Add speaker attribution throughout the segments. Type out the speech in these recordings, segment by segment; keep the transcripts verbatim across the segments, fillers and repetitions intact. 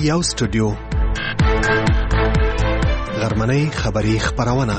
Speaker 1: یو سټوډیو غرمنۍ خبری خبرونه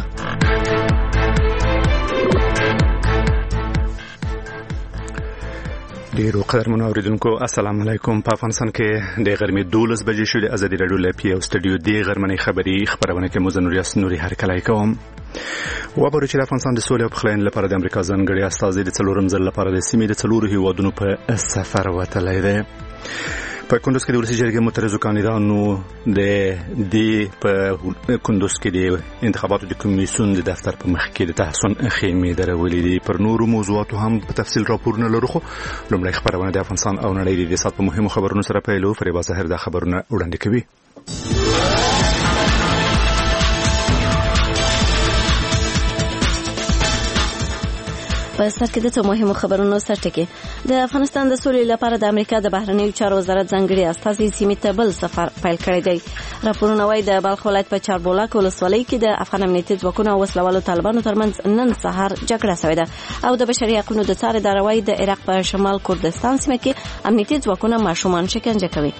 Speaker 2: ډیرو قدرمنو اوریدونکو السلام علیکم. په افغانستان کې د غرمې دولس بجې شو. د ازادي رادیو لپاره یو سټوډیو دی غرمنۍ خبری خبرونه کې مزنور یاس نوري هر کله کوم و بر چې د افغانستان د سولې او پخلاینې لپاره د امریکا ځانګړي استازي د څلورم ځل لپاره د سیمې د څلورو هیوادونو په سفر وتلی دی. په کندوز کې د ولسي جرګې معترضو کاندیدانو د دې په کندوز کې د انتخاباتو د کمیسیون د دفتر په مخ کې د تحسن خیمې درولې دي. پر نورو موضوعاتو هم په تفصیل راپورونه لرو، خو لومړی خبرونه د افغانستان او نړۍ د سات په مهمو خبرونو سره پیلو. فریبا زهر د خبرونه وړاندې کوي.
Speaker 3: په سر کې د څو مهمو خبرونو سرټکي. د افغانستان د سولې لپاره د امریکا د بهرنیو چارو وزارت ځانګړي استازي سیمې ته بل سفر پیل کړی دی. راپورونه وايي د بلخ ولایت په چاربولاک ولسوالۍ کې د افغان امنیتي ځواکونو او وسلوالو طالبانو ترمنځ نن سهار جګړه شوې ده او د بشري حقوقو د څار اداره وايي د عراق په شمال کردستان سیمه کې امنیتي ځواکونه ماشومان شکنجه کوي.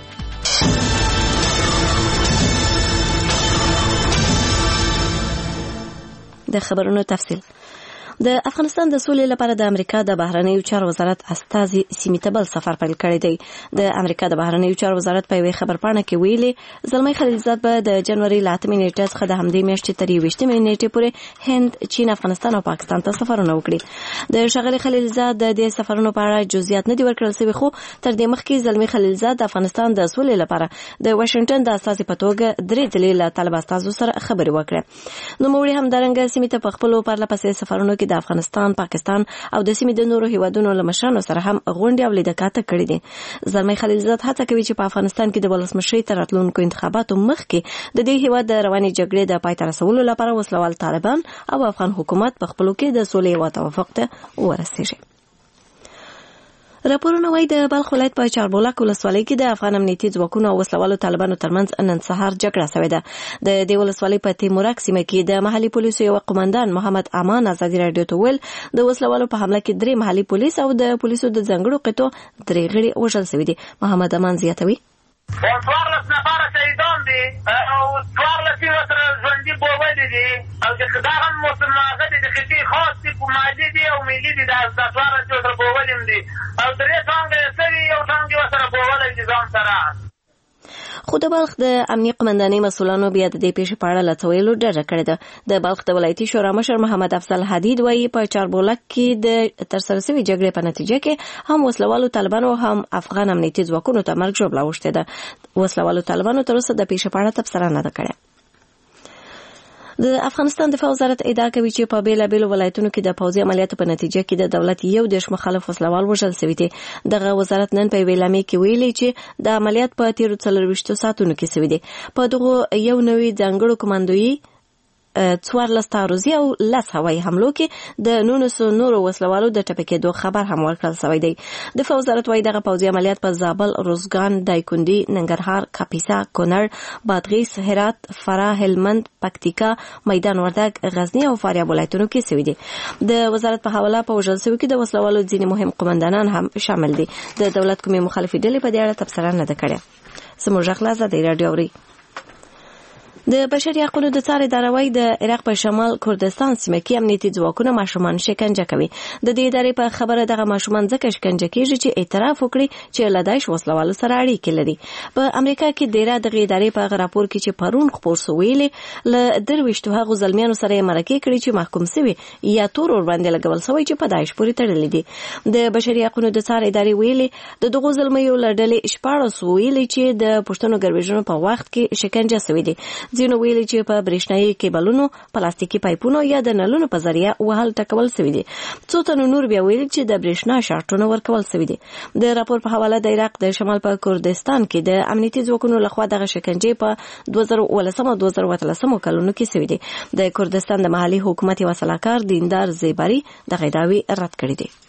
Speaker 3: د خبرونو تفصیل. د افغانستان د سولې لپاره د امریکا د بهرنیو چارو وزارت استازي سیمې ته بل سفر پیل کړی دی. د امریکا د بهرنیو چارو وزارت په یوې خبرپاڼه کې ویلي زلمی خلیلزاد به د جنوري له اتمې نیټې څخه د همدې میاشتې تر یوویشتمې نیټې پورې هند، چین، افغانستان او پاکستان ته سفرونه وکړي. د ښاغلي خلیلزاد د دې سفرونو په اړه جزئیات نه دي ورکړل شوي، خو تر دې مخکې زلمی خلیلزاد د افغانستان د سولې لپاره د واشنگټن د استازي په توګه درې ځلې له طالب استازو سره خبرې وکړې. نوموړي همدارنګه سیمې ته په خپلو پرلهپسې سفرونو کې د افغانستان، پاکستان او د سیمې د نورو هیوادونو له مشرانو سره هم غونډې او لیدکاته کړې دي. زلمی خلیلزاد هڅه کوي چې په افغانستان کې د ولسمشرۍ تر راتلونکو انتخاباتو مخکې د دې هیواد د روانې جګړې د پای ته رسولو لپاره وسلوال طالبان او افغان حکومت په خپلو کې د سولې او توافق ته ورسیږي. راپورونه وايي د بلخ ولایت په چاربولاک ولسوالۍ کې د افغان امنیتي ځواکونو او وسلوالو طالبانو ترمنځ نن سهار جګړه شوې ده. د دې ولسوالۍ په تیمورک سیمه کې د محلي پولیسو یو قومندان محمد امان ازادي رادیو ته ویل د وسلوالو په حمله کې درې محلي پولیس او د پولیسو د ځانګړو قطعو درې غړي وژل شوي دي. محمد امان زیاتوي
Speaker 4: څوارلس نفره شهیدان دي او څوارلس یې ورسره ژوندي بوولي دي او دا هم مسلمانه دي، د خطي خاص دي، مالي دي او ملي دي. دا څوارلس یې ورسره بوولي دي او درې ټانګه یې سوي، یو ټانګ یې ورسره بوولی دي ځان سره.
Speaker 3: خو د بلخ د امنیه قمندانۍ مسؤلانو بیا د دې پیښې په اړه له څه ویلو ډډه کړې ده. د بلخ د ولایتي شورا مشر محمد افضل حدید وایي په چاربولاک کې د ترسره شوې جګړې په نتیجه کې هم وسلوالو طالبانو هم افغان امنیتي ځواکونو ته مرګ ژوبله اوښتې ده. وسلوالو طالبانو تر اوسه د پیښې په اړه تبصره نه ده کړې. د افغانستان دفاع وزارت ادعا کوي چې په بیلابیلو ولایتونو کې د پوځي عملیاتو په نتیجه کې د دولت یو دیرش مخالف وسلوال وژل شوي دي. دغه وزارت نن په یوې اعلامیې کې ویلي چې د عملیات په تیرو څلرویشتو ساعتونو کې شوي دي. په دغو یو نوي ځانګړو کماندویي څوارلس تعرضي او لس هوایي حملو کې د نولسو نورو وسلوالو د ټپي کېدو خبر هم ورکړل شوی دی. دفاع وزارت وايي دغه پوځي عملیات په زابل، روزګان، دایکندي، ننګرهار، کاپیسا، کونړ، بادغیس، هرات، فراه، هلمند، پکتیکا، میدان وردګ، غزنی او فاریاب ولایتونو کې شوي دي. د وزارت په حواله په وژل شوي کې د وسلوالو ځینې مهم قومندانان هم شامل دي. د دولت کومې مخالفې ډلې په دې اړه تبصره نه ده کړې. زموږ غږ له ازادي راډیو اوري. د بشري حقوقو د څار اداره وايي د عراق په شمال کردستان سیمه کې امنیتي ځواکونه ماشومان شکنجه کوي. د دې ادارې په خبره دغه ماشومان ځکه شکنجه کیږي چې اعتراف وکړي چې له داعش وسلوالو سره اړیکې لري. په امریکا کې ډیره دغه ادارې په راپور کې چې پرون خپور شوی له درويشتو هغو زلمیانو سره مرکه کړي چې محکوم شوی یا تور ور باندې لګول شوی چې په داعش پورې تړلې دي. د بشري حقوقو د څار ادارې ویلي د دغو زلمیو لړلې شپاړس ویلي چې د پښتنو ګرویژنو په وخت کې شکنجه شوی دي. ځینو ویلي چې په برېښنايي کیبلونو، پلاستیکي پایپونو یا د نلونو په ذریعه وهل ټکول شوي دي. څو تنو نور بیا ویلي چې د برېښنا شارټونه ورکول شوي دي. د راپور په حواله د عراق د شمال په کردستان کې د امنیتي ځواکونو لخوا دغه شکنجې په دوه زره اوولسم او دوه زره اتلسم کلونو کې شوي دي. د کردستان د محلي حکومت یو سلاکار دیندار زیبری دغه دعوی رد کړې دي.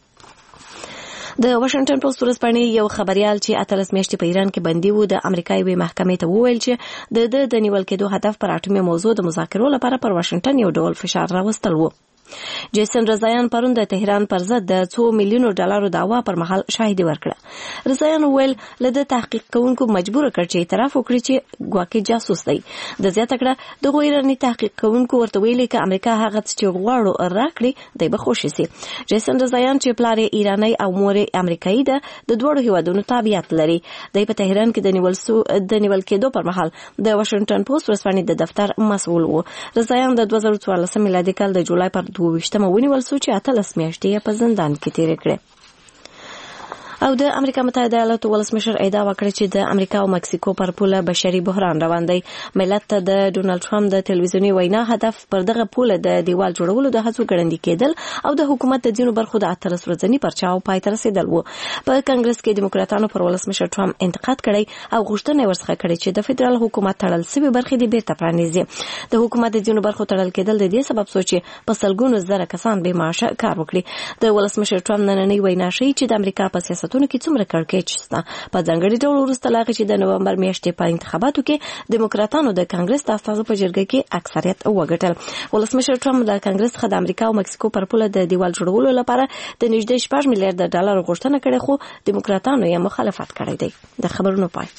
Speaker 3: د واشنگټن پوسټ ورځپاڼې یو خبريال چې اتلس میاشتې په ایران کې بندي وو د امریکایي وی محکمې ته وویل چې د د نیول کېدو هدف پر اټومي موضوع د مذاکرو لپاره پر واشنگټن یو ډول فشار راوستل وو. جیسن رضایان پرون د تهران پر ضد د څو میلیونو ډالرو دعوا پر مهال شاهدي ورکړه. رضایان ویل لده تحقیق کوونکو مجبور کړ چې اعتراف وکړي چې ګواکې جاسوس دی. د زیاته کړه د ایراني تحقیق کوونکو ورته ویلي چې امریکا هغه چې غواړو راکړي دی به خوشي سي. جیسن رضایان چې پلار ایرانی او مور امریکایي ده د دوړو هیوادونو تابعیت لري. د په تهران کې د نیول سو د نیول کېدو پر مهال د واشنگټن پوسټ ورسپانې د دفتر مسؤل وو. رضایان د دوه زره څوارلس میلادي کال د جولای پر دوه ویشتمه ونیول سو چې اتلس میاشتې په زندان کې تیر کړې. او د امریکا متحده ایالاتو ولسمشر ادعا وکړه چې د امریکا او مکسیکو پر پوله بشري بحران روان دی. ملت ته د ډونالد ټرمپ د ټلویزیوني وینا هدف پر دغه پوله د دیوال جوړولو د هڅو ګړندي کېدل او د حکومت د ځینو برخو د اتلس ورځني پرچاو پای ته رسیدل وو. په کانګرس کې دیموکراتانو پر ولسمشر ټرمپ انتقاد کړی او غوښتنه ورڅخه کړې چې د فدرال حکومت تړل شوی برخې د بیرته پرانیزي. د حکومت د ځینو برخو تړل کېدل د دې سبب سوچي په سلګونو زره کسان به معاشه کار وکړي. د ولسمشر ټرمپ نننۍ وینا شي چې د امریکا په سیاستونو کې څومره کړکېچ شته. په ځانګړي ډول وروسته لا چې د نومبر میاشتې په انتخاباتو کې دیموکراتانو د کانګرس د استازو په جرګه کې اکثریت وګټل. ولسمشر ټرمپ د کانګرس څخه د امریکا او مکسیکو پر پوله د دیوال جوړولو لپاره د نږدې شپږ میلیارډ ډالر غوښتنه کړې خو دیموکراتانو یې مخالفت کړی دی. د خبرونو پای.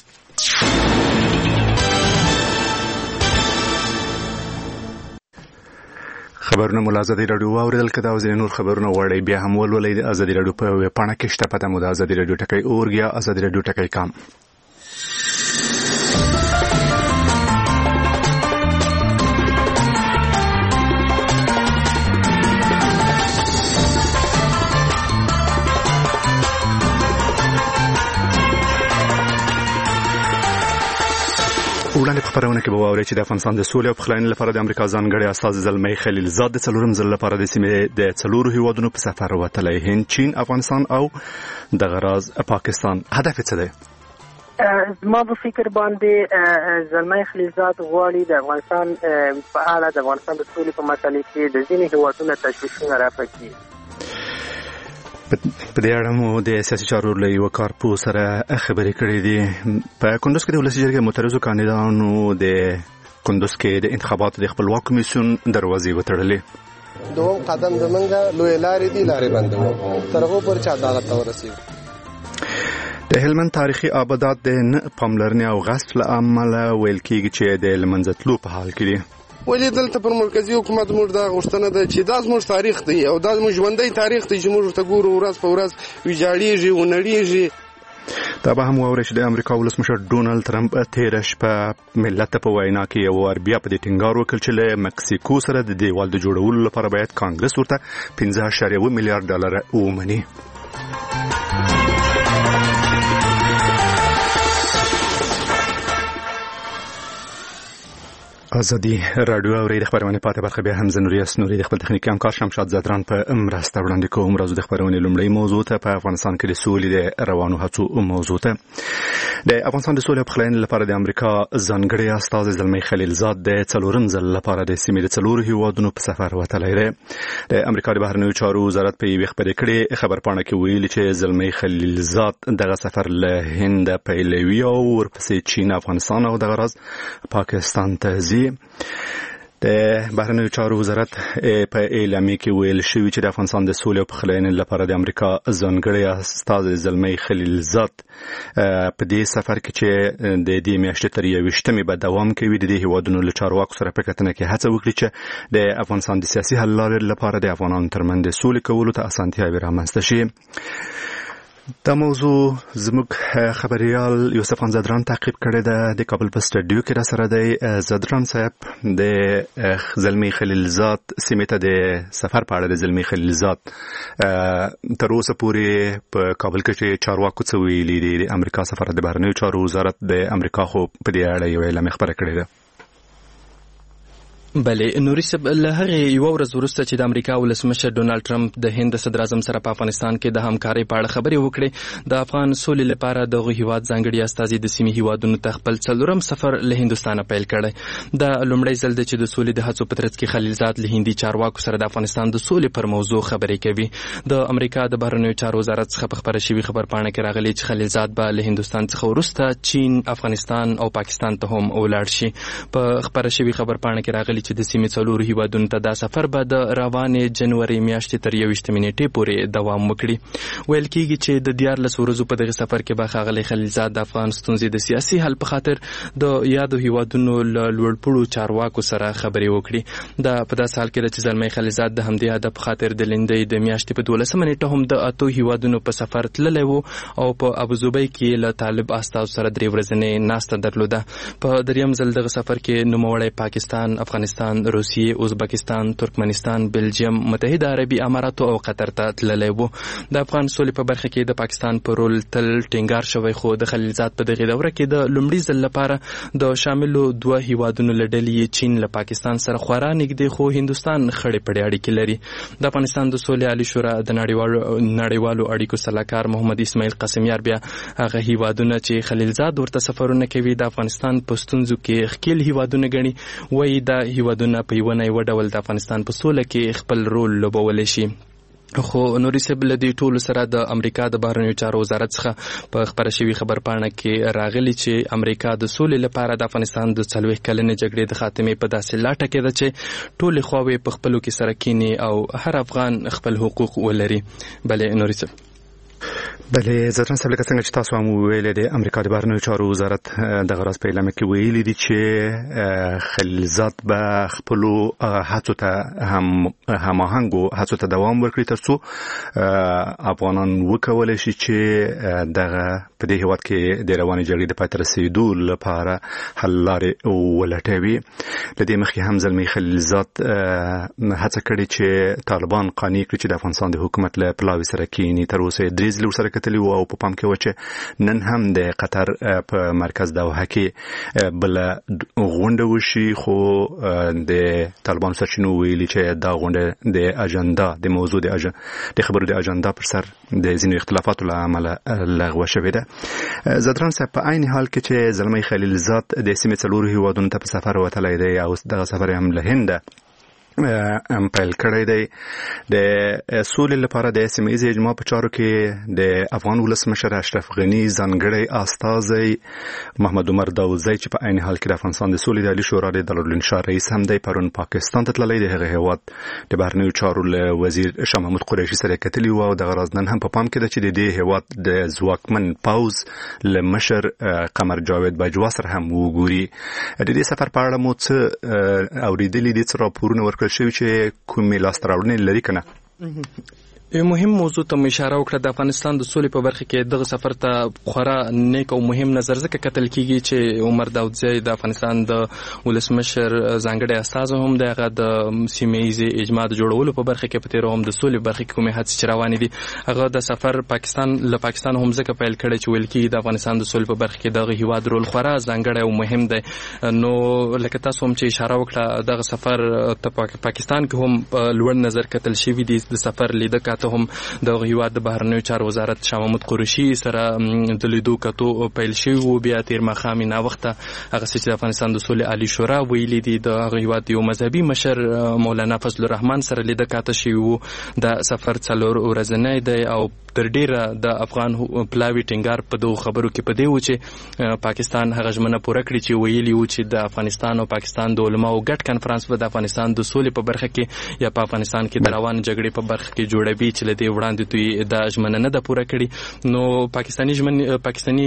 Speaker 2: خبرونه ملازمي رادیو اوریدل کده او ځینې نور خبرونه وړي بیا هم ولولې د ازادي رادیو په ویب پاڼه کې شته. پته مو د ازادي رادیو ټکی اورګیا ازادي رادیو ټکی کام. وړاندې خبرونه کې به واوري چې د افغانستان د سولې او پخلاینې لپاره د امریکا ځانګړي استازي زلمی خلیلزاد د څلورم ځل لپاره د سیمې د څلورو هیوادونو په سفر وتلی. هند، چین، افغانستان او د غراز پاکستان. هدف څه دی؟
Speaker 5: زما په فکر باندې زلمی خلیلزاد غواړي د افغانستان په اړه د افغانستان د سولې په مسلې کې د ځینې هیوادونو تشویشونه رافع کړي.
Speaker 2: په دې اړه مو د سیاسي چارو له یو کارپوه سره خبرې کړې دي. په کندوز کې د ولسي جرګې معترضو کاندیدانو د کندوز کې د انتخاباتو د خپلواک کمیسیون دروازې وتړلې.
Speaker 6: دوم قدم زمونږ لوی لارې دي لارې بندوي تر هغه پر چې عدالت ته ورسیږي.
Speaker 2: د هلمند تاریخي آبادات د نه پاملرنې او غصب له امله ویل کېږي چې د له منځه تلو په حال کې دي.
Speaker 6: ولې دلته پر مرکزی حکومت موږ دا غوښتنه ده چې دا زموږ تاریخ دی او دا زموږ ژوندی تاریخ دی چې موږ ورته ګورو ورځ په ورځ ویجاړېږي ونړېږي.
Speaker 2: دا به هم واورئ چې د امریکا ولسمشر ډونالد ټرمپ تېره شپه ملت ته په وینا کې یو وار بیا په دې ټینګار وکړ چې له مکسیکو سره د دیوال د جوړولو لپاره باید کانګرس ورته پنځه اعشاریه اوه میلیارډ ډالر ومني. ازادي رادیو او د خبرونه پاتې برخه بیا هم زنوریاس نوري د خپل تخنیکی همکار شمشاد زدران په مرسته وړاندې کوم. راځو د خبرونه لومړی موضوع ته په افغانستان کې د سولې د روانو هڅو موضوع ته. د افغانستان د سولې او پخلاینې لپاره د امریکا ځانګړي استازي زلمی خلیلزاد د څلورم ځل لپاره د سیمې د څلورو هیوادونو په سفر وتلی دی. د امریکا د بهرنیو چارو وزارت په یوې خبرې کړې خبرپاڼه کې ویلي چې زلمی خلیلزاد دغه سفر له هند پیلوي او ورپسې چین، افغانستان او دغه راز پاکستان ته ځي. د بهرنیو چارو وزارت په اعلامیه کې ویل شوی چې د افغانستان د سولې او پخلاینې لپاره د امریکا ځانګړي استازي زلمی خلیلزاد په دې سفر کې چې د دې میاشتې تر یوویشتمې به دوام کوي د دې هیوادونو له چارواکو سره په کتنه کې هڅه وکړي چې د افغانستان د سیاسي حل لارې لپاره د افغانانو ترمنځ د سولې کولو ته اسانتیاوې رامنځته شي. دا موضوع زموږ خبريال یوسف خان زدران تعقیب کړی ده. د کابل په سټډیو کې را سره دی. زدران صاحب، د زلمی خلیلزاد سیمې ته د سفر په اړه د زلمی خلیلزاد تر اوسه پورې په کابل کې چې چارواکو څه ویلي دي؟ د امریکا سفارت د بهرنیو چارو وزارت د امریکا خو په دې اړه یو اعلامیه خبره کړې ده.
Speaker 7: بله نوري صاحب، له هغه یو ورځ وروسته چې د امریکا ولسمشر ډونالد ټرمپ د هند صدر اعظم سره په افغانستان کې د همکارۍ په اړه خبرې وکړې، د افغان سولې لپاره دغه هیواد ځانګړي استازي د سیمې هیوادونو ته خپل څلورم سفر له هندوستانه پیل کړی. د لومړی ځل د چې د سولې د هڅو په ترڅ کې خلیلزاد له هندي چارواکو سره د افغانستان د سولې پر موضوع خبرې کوي. د امریکا د بهرنیو چارو وزارت څخه په خبره شوی خبرپاڼه کې راغلی چې خلیلزاد به له هندوستان څخه وروسته چین، افغانستان او پاکستان ته هم ولاړ شي. په خبره شوی خبرپاڼه کې راغلی چې د سیمې څلورو هیوادونو ته دا سفر به د روانې جنوري میاشتې تر یوویشتمې نیټې پورې دوام وکړي. ویل کېږي چې د دیارلس ورځو په دغه سفر کې به ښاغلی خلیلزاد د افغان ستونزې د سیاسي حل په خاطر د یادو هیوادونو له لوړپوړو چارواکو سره خبرې وکړي. دا په داسې حال کې ده چې زلمی خلیلزاد د همدې هدف په خاطر د لندۍ د میاشتې په دولسمه نیټه هم د اتو هیوادونو په سفر تللی و او په ابوظبي کې له طالب استازو سره درې ورځنۍ ناسته درلوده. په دریم ځل دغه سفر کې نوموړی پاکستان، افغانستان، روسیې، ازبکستان، ترکمنستان، بلجیم، متحده عربي اماراتو او قطر ته تللی و. د افغان سولې په برخه کې د پاکستان په رول تل ټینګار شوی، خو د خلیلزاد په دغه دوره کې د لومړي ځل لپاره د شاملو دوه هیوادونو له ډلې چین له پاکستان سره خورا نږدې، خو هندوستان خړې پړې اړیکې لري. د افغانستان د سولې عالي شورا د نړیوالو نړیوالو اړیکو سلاکار محمد اسماعیل قاسمیار بیا هغه هیوادونه چې خلیلزاد ورته سفرونه کوي د افغانستان په ستونزو کې ښکیل هیوادونه ګڼي. وایي دا هیوادونه په یوه نه یوه ډول د افغانستان په سوله کې خپل رول لوبولی شي. خو نوري صاحب له دې ټولو سره د امریکا د بهرنیو چارو وزارت څخه په خبره شوي خبرپاڼه کې راغلي چې امریکا د سولې لپاره د افغانستان د څلوېښت کلنې جګړې د خاتمې په داسې لاټه کې ده چې ټولې خواوې په خپلو کې سره کینی او هر افغان خپل حقوق ولري. بلې نوري صاحب
Speaker 2: بله زران صاحب لکه څنګه چې تاسو هم ویلې د امریکا د بهرنیو چارو وزارت د غراض په اعلامیه کې ویلي دي چې خلیلزاد به خپلو هڅو ته هم هماهنګو هڅو ته دوام ورکړي ترڅو افغانان وکولی شي چې دغه په دې هیواد کې د روانې جګړې د پای ته رسېدو لپاره حل لارې ولټوي. له دې مخکې هم زلمی خلیلزاد هڅه کړې چې طالبان قانع کړي چې د افغانستان د حکومت له پلاوي سره کینی. تر اوسه درې ځلې ورسره کتلي وو او په پام کې و چې نن هم د قطر په مرکز دوحه کې بله غونډه وشي، خو د طالبانو سرچینو ویلي چې دا غونډه د اجنډا د موضوع د د خبرو د اجنډا پر سر د ځینو اختلافاتو له امله لغوه شوې ده. زدران صاحب په عین حال کې چې زلمی خلیلزاد د سیمې څلورو هیوادونو ته په سفر وتلی دی او دغه سفر هم له هنده ام پیل کړی دی. د سولې لپاره د سیمه ییز اجماع په چارو کې د افغان ولسمشر اشرف غني ځانګړی استازی محمد عمر داوودزی چې په عین حال کې د افغانستان د سولې د عالي شورا د دارالانشا رئیس هم دی پرون پاکستان ته تللی دی. هغه هیواد د بهرنیو چارو له وزیر شاه محمود قریشي سره کتلي وو او دغه راز نن هم په پام کې ده چې د دې هیواد د ځواکمن پوځ له مشر قمر جاوید باجوا سره هم وګوري. د دې سفر په اړه مو څه اورېدلي دي، څه راپورونه ورکړل شوي چې کومې لاسته راوړنې لري که نه؟
Speaker 7: یو مهم موضوع ته اشاره وکړه. د افغانستان د سولې په برخه کې دغه سفر ته خورا نیک او مهم نظر ځکه کتل کیږي چې عمر داوودزی د افغانستان د ولسمشر ځانګړی استازی هم دی. هغه د سیمه ییز اجماع د جوړولو په برخه کې په تېره هم د سولې برخه کې کومې هڅې چې روانې دي هغه د سفر پاکستان له پاکستان هم ځکه پیل کړی چې ویل کېږي د افغانستان د سولې په برخه کې دغه هیواد رول خورا ځانګړی او مهم دی. نو لکه تاسو هم چې اشاره وکړه دغه سفر ته پاکستان کې هم لوړ نظر کتل شوي دي. د سفر لیده کاته هم د هیواد د بهرنیو چارو وزارت شاه محمود قریشي سره د لیدو کتو پیل شوی وو. بیا تیر ماښام ناوخته هغه چې د افغانستان د سولې عالي شورا ویلي دي د هغه هیواد یو مذهبي مشر مولانا فضل الرحمن سره لیده کاته شوی وو. د سفر څلور ورځنی دی او تر ډیره د افغان پلاوي ټینګار په دغو خبرو کې په دی و چې پاکستان هغه ژمنه پوره کړي چې ویلي وو چې د افغانستان او پاکستان د علماو ګډ کنفرانس به د افغانستان د سولې په برخه کې یا په افغانستان کې د روان جګړې په برخه کې جوړوي چې له دې وړاندې دوی دا ژمنه نه ده پوره کړې. نو پاکستاني ژمنې پاکستاني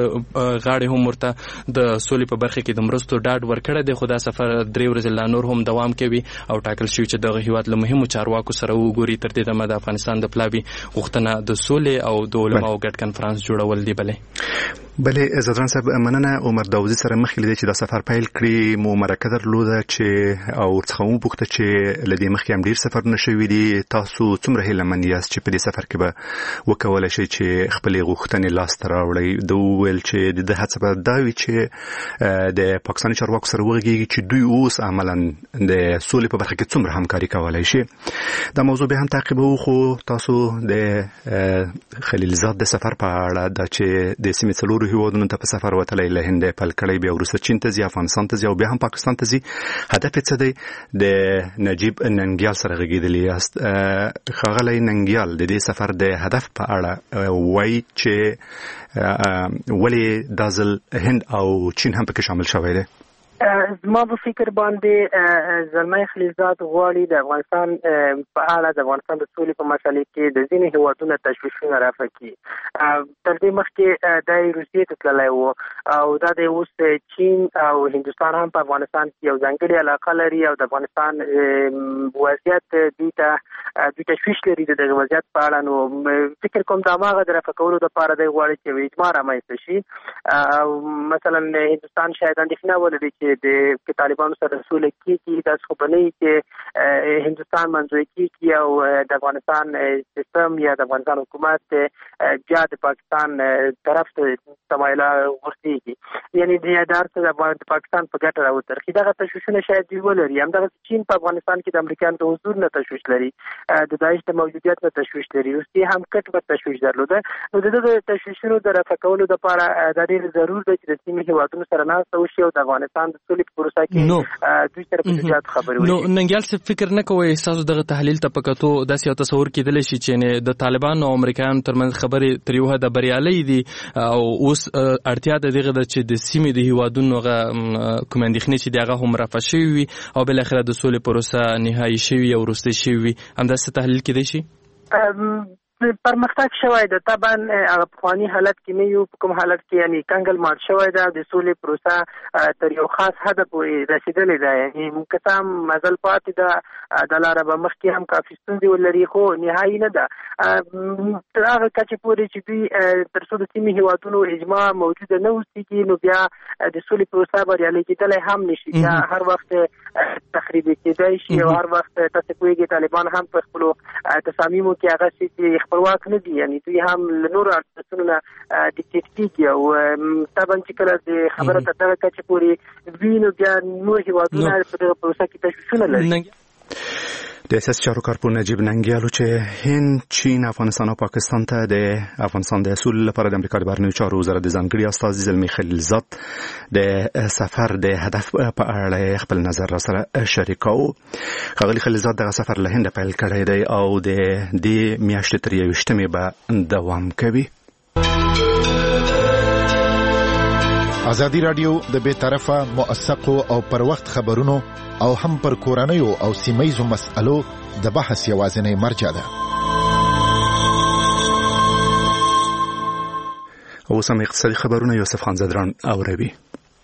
Speaker 7: غاړې هم ورته د سولې په برخه کې د مرستو ډاډ ورکړی دی، خو دا سفر درې ورځې لا نور هم دوام کوي او ټاکل شوي چې دغه هیواد له مهمو چارواکو سره وګوري. تر دې دمه د افغانستان د پلاوي غوښتنه د سولې او د علماو ګډ کنفرانس جوړول دی. بلې
Speaker 2: بلې زدران صاحب مننه. عمر داوودزي سره مخکې لیدی چې دا سفر پیل کړي مو مرکه درلوده چې او ورڅخه مو وپوښته چې له دې مخکې هم ډېر سفرونه شوي دي، تاسو څومره هیلهمند یاست چې په دې سفر کې به وکولی شئ چې خپلې غوښتنې لاسته راوړئ؟ ده وویل چې د ده هڅه به دا وي چې د پاکستاني چارواکو سره وغږېږي چې دوی اوس عملا د سولې په برخه کې څومره همکاري کولی شي. دا موضوع بیا هم تعقیبوو، خو تاسو د خلیلزاد د سفر په اړه دا چې د سیمې څلورو هیوادونو ته په سفر وتلی له هند پیل کړی، بیا وروسته چین ته ځي، افغانستان ته ځي او بیا هم پاکستان ته ځي. هدف یې څه دی؟ د نجیب ننګیال سره غږېدلی یاست. ښاغلی ننګیال د دې سفر د هدف په اړه وایي چې ولې دا ځل هند او چین هم پکې شامل شوی دی؟
Speaker 5: زما په فکر باندې زلمی خلیلزاد غواړي د افغانستان په اړه د افغانستان د سولې په مسلې کې د ځینې هیوادونو تشویشونه رافع کړي. تر دې مخکې د روسیې ته تللی و او دا د اوس چین او هندوستان هم په افغانستان کې یو ځانګړې علاقه لري او د افغانستان وضعیت دوی ته دوی تشویش لري د دغه وضعیت په اړه. نو فکر کوم د هماغه د رفع کولو دپاره دی غواړي چې اجماع رامنځته شي او مثلا هندوستان شاید اندېښنه ولري چې د طالبانو سره سوله کېږي، داسې خو به نه وي چې هندوستان منځوی کېږي او د افغانستان سیستم یا د افغانستان حکومت بیا د پاکستان طرف ته تمایله غورځېږي، یعنې د هر څه د پاکستان په ګټه راوترخي. دغه تشویشونه شاید دوی ولري. همدغسې چین په افغانستان کې د امریکایانو د حضور نه تشویش لري، د داعش د موجودیت نه تشویش لري، روسیې هم کټ به تشویش درلوده. نو د دغه تشویشونو د رفع کولو دپاره دا ډېر ضرور دی چې د سیمې هېوادونو سره ناسته وشي او د افغانستان د سولې په پروسه کې دوی سره په جديات خبرې وشي. نو
Speaker 7: ننګیال څه فکر نه کوئ ستاسو دغه تحلیل ته په کتو داسې یو تصور کېدلی شي چې د طالبانو او امریکایانو ترمنځ خبرې تر یو حده بریالۍ دي او اوس اړتیا د دغه ده چې د سیمې د هیوادونو هغه کوم اندېښنې چې د هغه هم رفع شوي وي او بالاخره د سولې پروسه نهایي شوي او وروستۍ شوي وي. همداسې تحلیل کېدی شي؟
Speaker 5: پرمختګ شوی ده. طبعا هغه پخواني حالت کې نه یو، په کوم حالت کې یعنی کنګل مات شوی ده. د سولې پروسه تر یو خاص حده پورې رسېدلې ده، یعنی موږ که څه هم مزل پاتې ده، دا لاره به مخکې هم کافي ستونزې ولري خو نهایي نه ده. تر هغه کچې پورې چې دوی تر څو د سیمې هېوادونو اجماع موجوده نه اوسېږي نو بیا د سولې پروسه بریالۍ کېدلی هم نه شي، بیا هر وخت تخریبي کېدی شي او هر وخت تاسې پوهېږئ طالبان هم په خپلو تصامیمو کې هغسې چې خپلواک نه دي، یعنی دوی هم له نورو ارتباطونو نه ډیکټیټ کېږي او طبعا چې کله د خبره تر دغه کچې پورې وي نو بیا نور هېوادونه په دغه پروسه کې تشویشونه لري.
Speaker 2: د سیاسي چارو کارپوه نجیب ننګیالو چې هند، چین، افغانستان او پاکستان ته د افغانستان د اصول لپاره د امریکا د بهرنیو چارو وزارت د ځانګړي استازي زلمی خلیلزاد د سفر د هدف په اړه خپل نظر را سره شریکاو. ښاغلي خلیلزاد دغه سفر له هند پیل کړی دی او د دې میاشتې تر یوویشتمې به دوام کوي.
Speaker 8: ازادي راډیو د بې طرفه موثقو او پر وخت خبرونو او هم پر کورنیو او سیمه‌یزو مسألو د بحث یوازینی مرجع ده.
Speaker 2: اوس هم اقتصادي خبرونه یوسف خان زدران اوروي.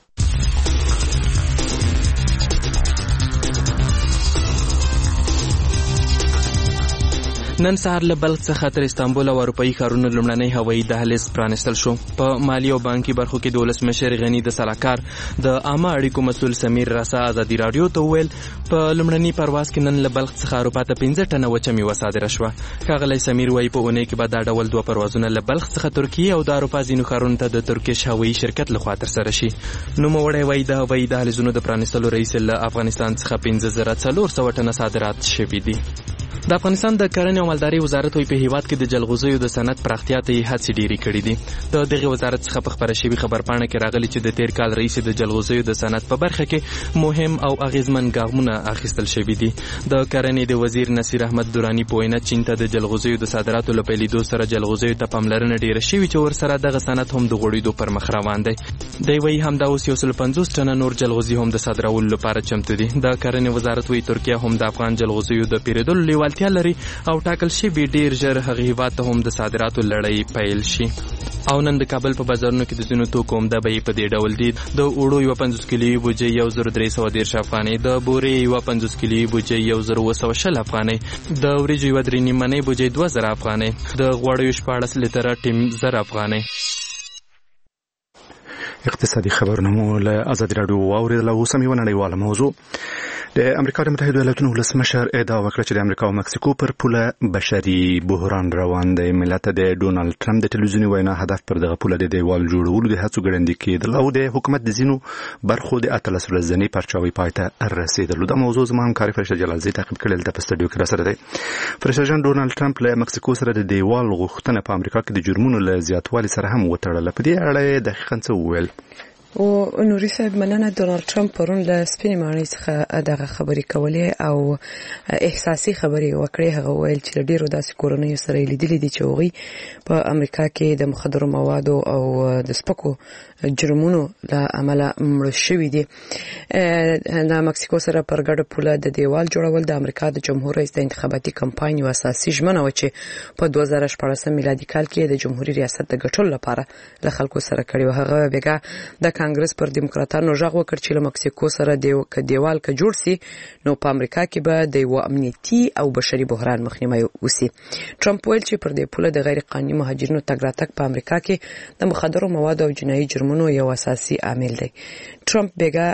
Speaker 7: نن سهار له بلخ څخه تر استانبول او اروپאי ښارونو لومړنی هوایي دهلیز پرانستل شو. په مالی او بانکي برخو کې د ولسمشر غني د سلاکار د عامه اړیکو مسؤل سمیر رسا ازادي رادیو ته ویل په لومړني پرواز کې نن له بلخ څخه اروپا ته پنځه ټنه وچه میوه صادره شوه. ښاغلی سمیر وایي په اونۍ کې به دا ډول دوه پروازونه له بلخ څخه ترکیې او د اروپا ځینو ښارونو ته د ترکیش هوایي شرکت لخوا ترسره شي. نوموړی وایي د هوایي دهلیزونو د پرانستلو رئیس له افغانستان څخه پنځه زره څلور سوه ټنه صادرات شوي دي. د افغانستان د کرنې او مالدارۍ وزارت وایي په هیواد کې د جلغوزیو د صنعت پراختیا ته یې هڅې ډېرې کړې دي. د دغه وزارت څخه په خپره شوي خبرپاڼه کې راغلي چې د تیر کال راهیسې د جلغوزیو د صنعت په برخه کې مهم او اغیزمن ګامونه اخیستل شوي دي. د کرنې د وزیر نصیر احمد درانی په وینا چین ته د جلغوزیو د صادراتو له پیلېدو سره جلغوزیو ته پاملرنه ډېره شوې چې ورسره دغه صنعت هم د غوړېدو پر مخ روان دی. دی وایي همدا اوس یو سل پنځوس ټنه نور جلغوزي هم د صادرولو لپاره چمتو دي. د کرنې وزارت وایي ترکیه هم د افغان جلغوزیو د پیرودلو لیوالتیا لري او ټاکل شوي ډیر ژر هغه هیواد ته هم د صادراتو لړۍ پیل شي. او نن د کابل په بازارونو کې د ځینو توکو عمده بیې په دې ډول دي. د اوړو یوه پنځوس کیلوي بوجۍ یو زر درې سوه دېرش افغانۍ، د بورې یوه پنځوس کیلوي بوجۍ یو زر اووه سوه شل افغانۍ، د وریجو یوه درې نیمنۍ بوجۍ دوه زره افغانۍ، د غوړیو شپاړس لیتره ټیم زر افغانۍ.
Speaker 2: اقتصادي خبرونه مو له ازادي راډیو واورېدله. اوس هم یوه نړیواله موضوع. د امریکا د متحده ایالاتونو ولسمشر ادعا وکړه چې د امریکا او مکسیکو پر پوله بشري بحران روان دی. ملت د ډونالد ټرمپ د ټلویزیوني وینا هدف پر دغه پوله د دیوال جوړولو د هڅو ګړندي کېدل او د حکومت د ځینو برخو د اتلس ورځنۍ پرچاوي پای ته رسېدلو. دا موضوع زما همکاري فرشته جلالزی تعقیب کړې. دلته په سټوډیو کې راسره دی فرشته جان. ډونالد ټرمپ له مکسیکو سره د دیوال غوښتنه په امریکا کې د جرمونو له زیاتوالي سره هم وتړله. په دې اړه یې دقیقاً څه وویل؟
Speaker 9: او نوري صاحب مننه. ډونالد ټرمپ پرون له سپینې ماڼۍ څخه دغه خبرې کولې او احساسي خبرې وکړې. هغه ویل چې ډیرو داسې کورنیو سره لیدلې دي چې هغوی په امریکا کې د مخدرو موادو او د سپکو جرمونو له امله مړه شوي دي. د مکسیکو سره پر ګډه پوله د دیوال جوړول د امریکا د جمهور رئیس د انتخاباتي کمپاین یو اساسي ژمنه و چې په دوه زره شپاړسم میلادي کال کې د جمهوریت ریاست د ګټلو لپاره له خلکو سره کړی و. هغه بیګا د کانګرس پر دیموکراتانو ژغ وکړ چې له مکسیکو سره دیو ک دیوال ک جوړ سي نو په امریکا کې به د یو امنیتي او بشري بحران مخنیوي وسی. ټرمپ ویل چې پر دې پوله د غیر قانوني مهاجرینو تګ راتګ په امریکا کې د مخدرو موادو او جنایي جرمونو یو اساسي عامل دی. ټرمپ بیګا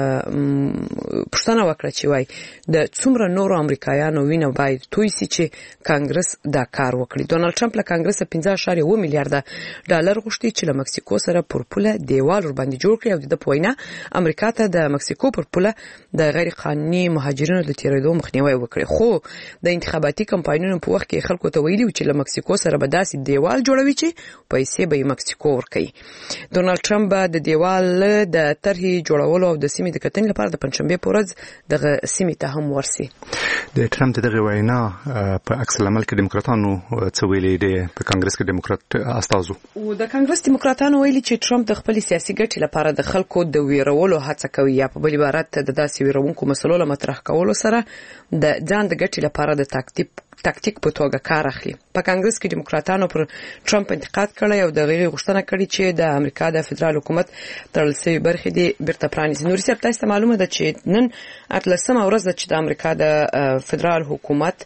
Speaker 9: پښتنه وکړه چې وای د څومره نورو امریکایانو وینه باید توی سي چې کانګرس دا کار وکړي. ډونالد ټرمپ له کانګرس پنځه اعشاریه اووه میلیارډ ډالر غوښتي چې له مکسیکو سره پر پوله دیوال ور باندې جوړ کړي او د پوینه امریکا ته د مکسیکو پر پوله د غیر قانوني مهاجرینو د تیرېدو مخنیوي وکړي. خو د انتخاباتي کمپاینونو په وخت کې خلکو ته ویلي چې له مکسیکو سره به داسې دیوال جوړوي چې پیسې به یې مکسیکو ورکړي. ډونالد ټرمپ د دیوال د طرحې جوړولو او د سیمې د کتنې لپاره د پنځشنبه په ورځ دغه سیمې ته هم ورسي.
Speaker 2: د ټرمپ دغه وینا په عکس العمل کې دیموکراتانو څه ویلي دي؟ په کانګرس کې دیموکرات استازو
Speaker 9: او د کانګرس دیموکراتانو ویلي چې ټرمپ د خپل سیاسي ګټې لپاره د خلکو د ویرولو هڅه کوي یا په بل عبارت د داسې ویرونکو مسلو مطرح کولو سره د ځان د ګټې لپاره د تاکتیک تاکتیک په توګه کار اخلي. په کانګرس کې دیموکراتانو پر ټرمپ انتقاد کړی او د غیر غوښتنه کړې چې د امریکا د فدرال حکومت تړل شوی برخې دي بیرته پرانیزي. نور څه تاسو معلومه ده چې نن اتلسمه ورځ ده چې د امریکا د فدرال حکومت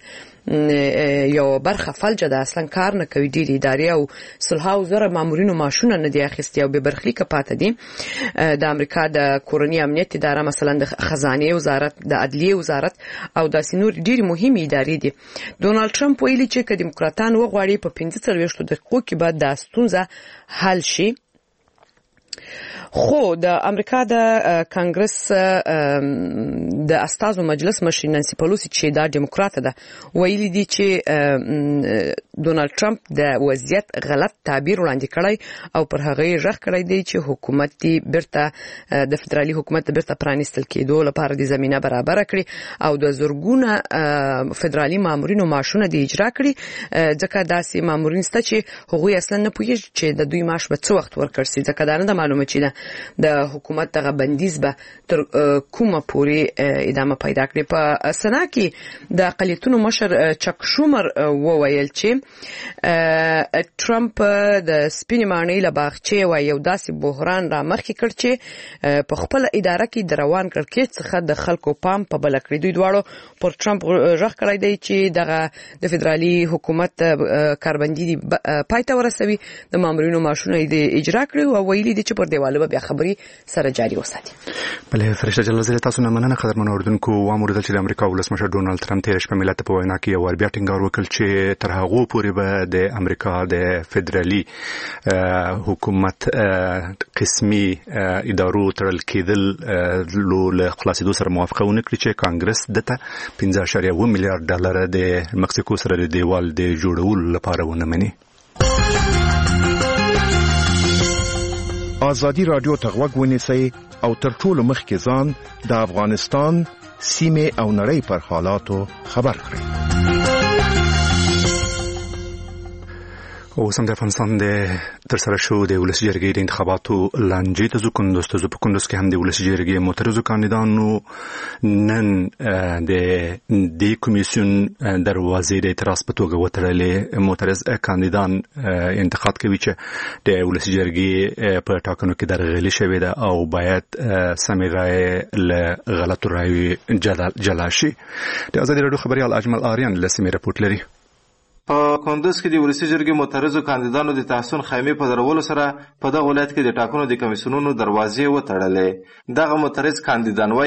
Speaker 9: یو برخه فلجه ده، اصلا کار نه کوي. ډیری ادارې او صلحاو زره مامورینو معاشونه نه دی اخیستي او به برخلیک پاتې دي. د امریکا د کورنی امنیت اداره مثلا د خزانه وزارت، د عدلیه وزارت او د سینور ډیری مهمه ادارې دي. ډونالد ټرمپ ویلي چې که دیموکراتان وغواړي په پنځه څلوېښت دقیقو کې به د ستونزه حل شي. خو د امریکا د کانګرس د استازو مجلس مشر نانسي پلوسی چې دا دیموکرات ده ویلي دي چې ډونالد ټرمپ د وضعیت غلط تعبیر وړاندې کړی او پر هغه ژغ کړی دی چې حکومت دی بیرته د فدرالي حکومت بیرته پرانیستل کېدو لپاره د زمينه برابر کړي او د زورګونه فدرالي مامورینو معاشونه دی اجرا کړي. ځکه داسې مامورین ست چې هغوی اصلا نه پوهیږي چې د دوی معاش به څو وخت ورکړي. ځکه دا نه معلومه چې د حکومت دغه بندیز به تر کومه پورې ادامه پیدا کړي. په سنا کې د اقلیتونو مشر چک شومر وویل چې ټرمپ د سپینې ماڼۍ له باغچې و یو داسې بحران را مخکې کړ چې په خپل اداره کې د روان کړکېچ څخه د خلکو پام په بل کړی. دوی دواړو پر ټرمپ ژغ کړی دی چې دغه د فدرالي حکومت کاربندي پای ته ورسوي، د مامورینو معاشونه یې اجرا کړي او ویلي دي چې پر دیواله بیا خبري سره جاري وساتي.
Speaker 2: بله فرشته جل وزیر تاسو نه مننه. قدرمن اوردونکو وامر چې د امریکا ولسمشر ډونالد ټرمپ تیر شپه ملت په وینا کې یو ور بیا ټینګار وکړ چې تر هغه پورې به د امریکا د فدرالي حکومت قسمي ادارو تړل کېدل له خلاصېدو سره موافقه ونه کړي چې کانګرس دته پنځه اعشاریه اووه میلیارډ ډالر د مکسیکو سره د دیوال د جوړولو لپاره ونه مني.
Speaker 8: آزادی رادیو ته غوږ ونیسئ او تر ټولو مخکې ځان د افغانستان سیمې او نړۍ پر حالاتو خبر کړئ.
Speaker 2: اوس هم د افغانستان د ترسره شو د ولسي جرګې د انتخاباتو لانجې ته ځو. کندوز ته ځو. په کندوز کې هم د ولسي جرګې معترضو کاندیدانو نن د دې کمیسیون دروازې د اعتراض په توګه وتړلې. معترض کاندیدان انتقاد کوي چې د ولسي جرګې په ټاکنو کې درغلي شوې ده او باید سمې رایې له غلطو رایو جلا شي. د ازادي راډیو خبريال اجمل آریان له سیمې رپورټ لري.
Speaker 10: په کندوز کې د ولسي جرګې معترضو کاندیدانو د تحسن خیمې په درولو سره په دغه ولایت کې د ټاکنو د کمیسیونونو دروازې وتړلې. دغه معترض کاندیدان وایي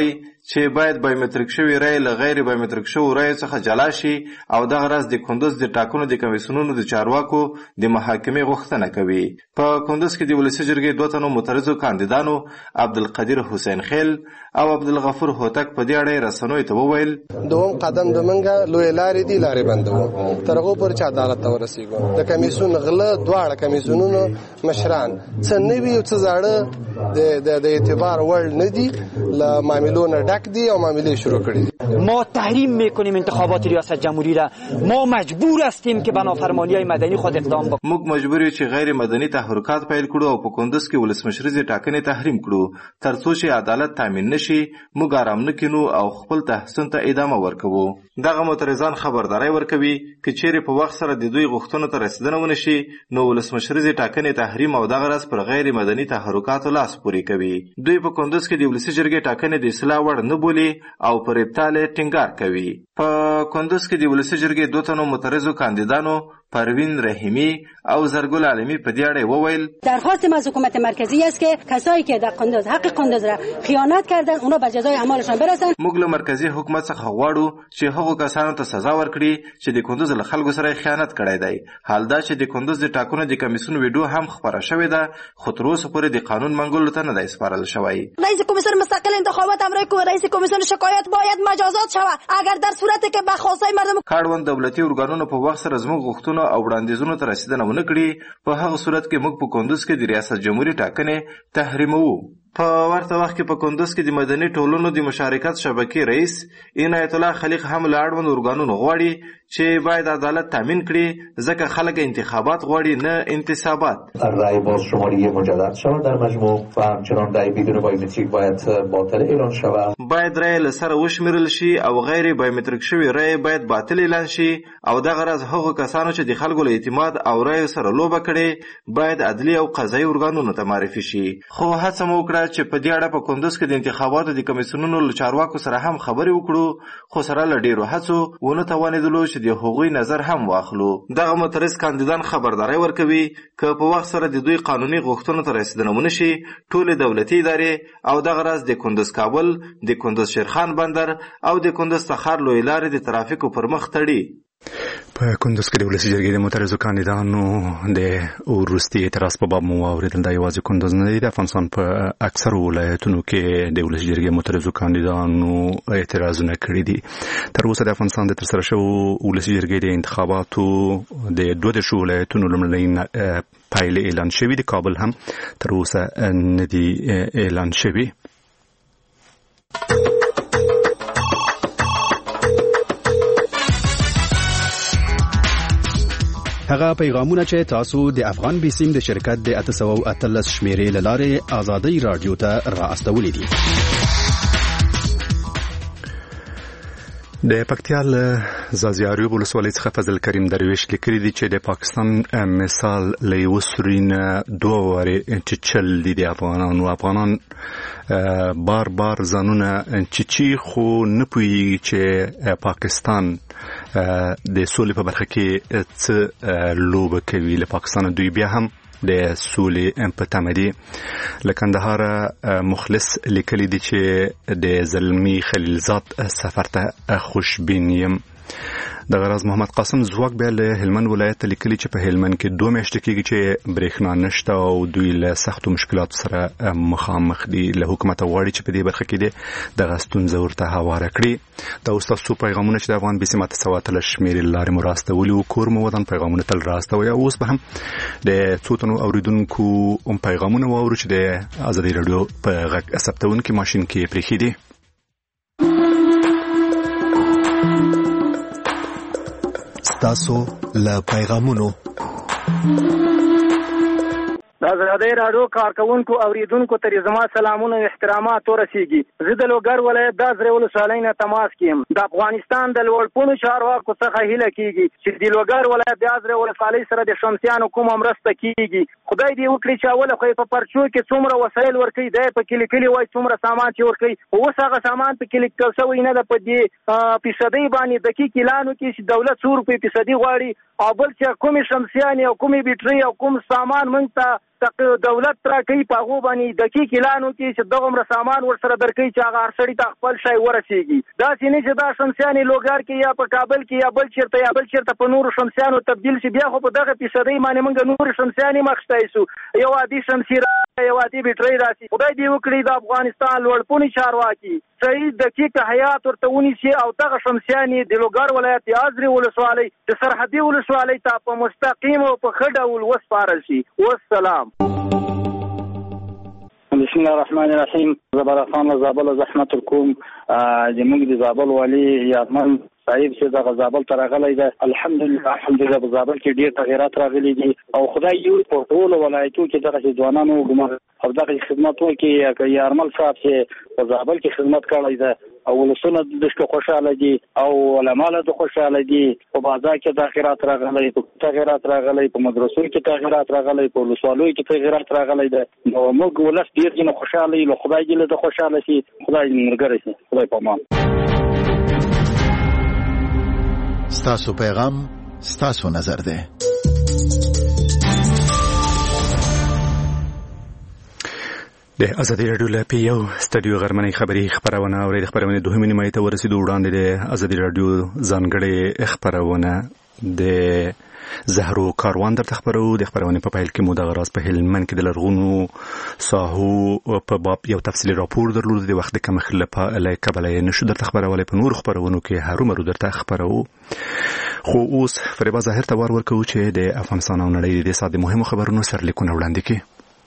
Speaker 10: چې باید بایومټریک شوی رای له غیر بایومټریک شوی رای څخه جلا شي او دغه راز د کندوز د ټاکنو د کمیسیونونو د چارواکو د محاکمې غوښتنه کوي. په کندوز کې د ولسي جرګې دوه تنو معترضو کاندیدانو عبدالقدیر حسین خیل او عبدالغفور هوتک په دې اړه رسنیو ته وویل
Speaker 6: دوم قدم د منګه لوی لارې دی لارې بندو تر هغه پورې چې عدالت ته ورسیږو. د کمیسیون غله دواړه کمیسیونونو مشران څه نوي او څه زاړه د د اعتبار وړ نه دي له معاملو نه ډک دي او معاملې شروع کړي.
Speaker 11: ما تحریم میکنیم انتخابات ریاست جمهوری را. ما مجبور هستیم که به نافرمانی‌های مدنی خود اقدام بکنیم.
Speaker 10: موږ مجبور یو چې غیر مدني تحرکات پیل کړو او په کندوز کې ولسمشریزې ټاکنې تحریم کړو تر څو چې عدالت تامین نشي. موږ آرام نه کینو او خپل تحسن ته ادامه ورکوو. دغه معترضان خبرداري ورکوي چې چیرې په وخت سره د دوی غوښتنو ته رسیدنه ونشي نو ولسمشریزې ټاکنې تحریم او دغه راز پر غیر مدني تحرکاتو لاس پورې کوي. دوی په کندوز کې د ولسي جرګې ټاکنې د اصلاح وړ نه بولي او پر ابطال ټینګار کوي. په کندوز کې د ولسي جرګې دوه تنو معترضو کاندیدانو پروین رحیمی او زرگل عالمی په دې اړه وویل
Speaker 12: درخواست ما از حکومت مرکزی است که کسایی که در کندوز حق کندوز را خیانت کردن اونا به جزای اعمالشان برسن.
Speaker 10: موږ له مرکزی حکومت څخه غواړو چې هغو کسانو ته سزا ورکړي چې د کندوز له خلکو سره خیانت کړی دی. حال دا چې د کندوز د ټاکنو د کمیسیون ویډیو هم خبره شوې ده خو تر اوسه پورې د قانون منګولو ته نه دی سپارل شوی.
Speaker 12: رئیس کمیسیون مستقل انتخابات امر کو رئیس کمیسیون شکایت باید مجازات شود اگر در صورتی که به خواستای مردم
Speaker 10: کاروان دولتي ارګانونو په وخت سره زموږ غوښتنو او وړاندیزونو ته رسیدنه ونه کړي په هغه صورت کې موږ په کندوز کې د ریاست جمهوریت ټاکنې تحریموو. په ورته وخت کې په کندوز کې د مدني ټولنو د مشارکت شبکې رئیس عنایت الله خلیق هم له اړوند ارګانونو غواړي چې باید عدالت تامین کړي ځکه خلک انتخابات غواړي نه انتصابات.
Speaker 13: رای بازشماری مجدد شود در مجموع و همچنان رای بدون بایومتریک باید باطل اعلان شود.
Speaker 10: باید رای له سره وشمیرل شي او غیر بایومتریک شوی رای باید باطل اعلان شي او دغه راز هغو کسانو چې د خلکو له اعتماد او رای سره لوبه کړي باید عدلي او قضایي ارګانونو ته معرفي شي. خو هڅه مو وکړه چې په دې اړه په کندوز کې د انتخاباتو د کمیسیونونو له چارواکو سره هم خبرې وکړو خو سره له ډیرو هڅو ونه توانېدلو چې د هغوی نظر هم واخلو. دغه معترض کاندیدان خبرداري ورکوي که په وخت سره د دوی قانوني غوښتنو ته رسیدنه ونه شي ټولې دولتي ادارې او دغه راز د کندوز کابل د کندوز شیرخان بندر او د کندوز تخار لوی لارې د ترافیکو پر مخ تړي.
Speaker 2: په کندوز کې د ولسي جرګې د معترضو کاندیدانو د وروستي اعتراض په باب مو واورېدل. دا یوازې کندوز نه دی، د افغانستان په اکثرو ولایتونو کې د ولسي جرګې معترضو کاندیدانو اعتراضونه کړي دي. تر اوسه د افغانستان د ترسره شوو ولسي جرګې د انتخاباتو د دوه دېرشو ولایتونو لومړنۍ پایلې اعلان شوي دي. کابل هم تر اوسه نه دي اعلان شوي.
Speaker 14: هغه پیغامونه چې تاسو د افغان بیسیم د شرکت د اته سوه او اتلس شمیرې له لارې آزادۍ رادیو ته را استولې دي.
Speaker 2: د پکتیا له زازیاریو ولسوالۍ څخه فضل کریم درویش لیکلي دي چې د پاکستان مثال له یو سورینه دوه وارې چچل دي د افغانانو افغانان بار بار ځانونه چچي خو نه پوهېږي چې پاکستان د سولې په برخه کې څه لوبه کوي. له پاکستانه دوی بیا هم د سولې په تمه دي. له کندهاره مخلص لیکلی دي چې د زلمي خلیلزاد سفر ته خوشبین یم. د غراز محمد قاسم زواک بیا له هلمند ولایت لیکلی چې په هلمند کې دوه میاشتې کېږي چې برېښنا نشته او دوی له سختو مشکلاتو سره مخامخ دي. له حکومت غواړي چې په دې برخه کې دې دغه ستونزه ورته هواره کړي. دا اوس تاسو پیغامونه چې د افغان بیسیم اته سوه اتلس شمېرې له لارې مو راستولي وو. کور مو ودان پیغامونه تل راستوئ. اوس به هم د څو تنو اورېدونکو هم پیغامونه واورو چې د ازادي راډیو په غږ ثبتونکي ماشین کې پرېښي دي.
Speaker 1: تاسو له پیغامونو
Speaker 5: د ازادي راډیو کارکونکو اوریدونکو ته زما سلامونه او احترامات ورسیږي. زه د لوګر ولایت د ازرې ولسوالۍ نه تماس کوم. د افغانستان د لوړپوړو چارواکو څخه هیله کیږي چې د لوګر ولایت د ازرې ولسوالۍ سره د شمسیانو کومه مرسته کیږي. خدای دې وکړي چې اوله خو په پرچو کې څومره وسایل ورکړي دی په کلی کلی وای څومره سامان چې ورکړي اوس هغه سامان په کلی کې څه نه ده په دې فیصدي باندې دقیق اعلان وکړي چې دولت څو روپۍ فیصدي غواړي او بل چې کومې شمسیانې او کومې بیټرۍ او کوم سامان موږ ته
Speaker 15: مستقل دولت را کوي په هغو باندې دقیق اعلان وکړي چې دغومره سامان ورسره درکوي چې هغه هر سړي ته خپل شی ورسېږي. داسې نه چې دا شمسیانې لوګار کې یا په کابل کې یا بل چېرته یا بل چېرته په نورو شمسیانو تبدیل شي. بیا خو په دغه فیصدۍ باندې موږ نورې شمسیانې مخشتی سو. یو عادي شمسي را یو عادي بیټرۍ راسي. خدای دې وکړي د افغانستان لوړپوړي چارواکي صحیح دقیق حیات ورته ونیسي او دغه شمسیانې د لوګر ولایت د ازرې ولسوالۍ د سرحدي ولسوالۍ ته په مستقیم او په ښه ډول وسپارل شي. والسلام.
Speaker 16: بسم الله الرحمن الرحیم. زبر خان زابل زحمت کوم زموږ د زابل والی یادمن صاحب چې د زابل تر غلې ده. الحمدلله الحمدلله په زابل کې ډیر تغیرات راغلي دي او خدای یو په ټول ولایتو کې دغه ځوانانو ګمر او دغه خدمت وکړي چې یارمل صاحب چې په زابل کې خدمت کړی ده او ولسونه د شکو خوشاله دي او علماء له خوشاله دي. په بازار کې تغیرات راغلي، په تغیرات راغلي، په مدرسو کې تغیرات راغلي، په ولسوالۍ کې تغیرات راغلي ده. نو موږ ولس ډیر جن خوشاله یو. خدای دې له خوشاله شي. خدای دې مرګره شي. خدای په امان.
Speaker 8: ستاسو پیغام ستاسو نظر ده.
Speaker 2: د ازادي راډیو له پی یو استډیو غرمنۍ خبري خبرونه او د خبرونه دوه نیمه ته ورسېدو. وړاندې د ازادي راډیو ځانګړې خبرونه د زهرو کاروان در خبرو د خبرونه په پیل کې مو د غراس په هلمند کې د لرغونو ساحو په باب یو تفصیلي راپور درلود. د وخت کم خله په لکبلې نشو در خبرونه په نور خبرونو کې هرو مرو در خبرو. خو اوس فریبا ظاهر ته ور ورکو چې د افغانستان او نړۍ د ساده مهمو خبرونو سرلیکونه وړاندې کړي.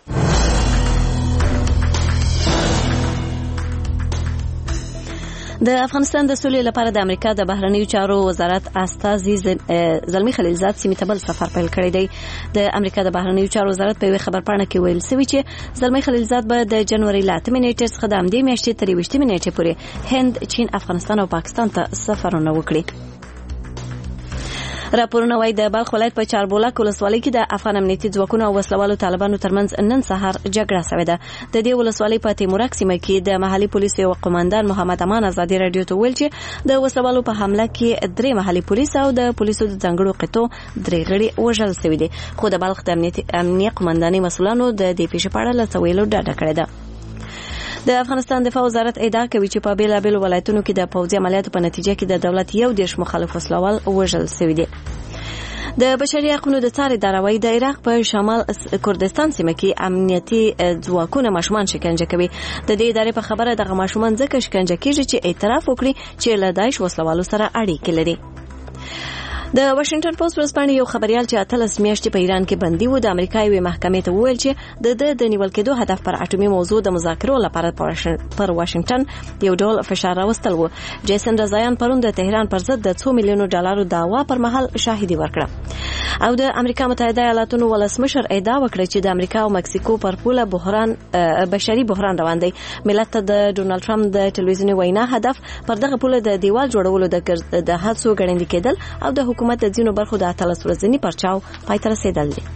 Speaker 3: د افغانستان د سولې لپاره د امریکا د بهرنیو چارو وزارت استازي زلمی خلیلزاد سیمې ته بل سفر پیل کړی دی. د امریکا د بهرنیو چارو وزارت په خبر پاڼه کې ویل شوی چې زلمی خلیلزاد به د جنوري ل اتمې نیټې څخه د همدې میاشتې تر یویشتمې نیټې پورې هند، چین، افغانستان او پاکستان ته سفرونه وکړي. راپورونه وايي د بلخ ولایت په چاربولک ولسوالۍ کې د افغان امنیتي ځواکونو او وسلوالو طالبانو ترمنځ نن سهار جګړه شوې ده. د دې ولسوالۍ په تیمورک سیمه کې د محلي پولیسو یو قوماندان محمد امان ازادي رادیو ته ویل چې د وسلوالو په حمله کې درې محلي پولیس او د پولیسو د ځانګړو قطو درې غړي وژل شوي دي. خو د بلخ د امنیتي امنیه قومانداني مسؤلانو د دې پیښې په اړه له ویلو ډډه کړې ده. د افغانستان دفاع وزارت ادعا کوي چې په بیلابیلو ولایتونو کې د پوځي عملیاتو په نتیجه کې د دولت یو دیرش مخالف وسلوال وژل شوي دي. د بشري حقوقو د څار اداره وايي د عراق په شمال کردستان سیمه کې امنیتي ځواکونه ماشومان شکنجه کوي. د دې ادارې په خبره دغه ماشومان ځکه شکنجه کیږي چې اعتراف وکړي چې له داعش وسلوالو سره اړیکې لري. د واشنگټن پوسټ ورځپاڼې یو خبريال چې اتلس میاشتې په ایران کې بندي و د امریکا یوې محکمې ته وویل چې د د نیول کېدو هدف پر اټومي موضوع د مذاکرو لپاره پر واشنگټن یو ډول فشار راوستل و. جیسن رضایان پرون د تهران پر ضد د څو میلیونو ډالرو دعوا پر مهال شاهدي ورکړه او د امریکا متحده ایالاتونو ولسمشر ادعا وکړه چې د امریکا او مکسیکو پر پوله بحران بشري بحران روان دی. ملت ته د ډونالد ټرمپ د ټلویزیوني وینا هدف پر دغه پوله د دیوال جوړولو د هڅو ګړندې کېدل او د حکومت د ځینو برخو د اتلس ورځني پرچاو پای ته رسیدل دي.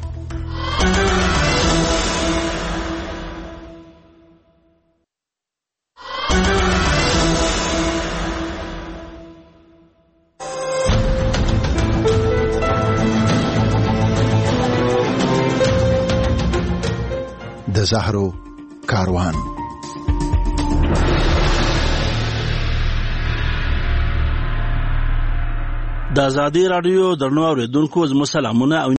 Speaker 8: د زهرو کاروان.
Speaker 17: د ازادي راډیو درنو اوریدونکو زموږ سلامونه.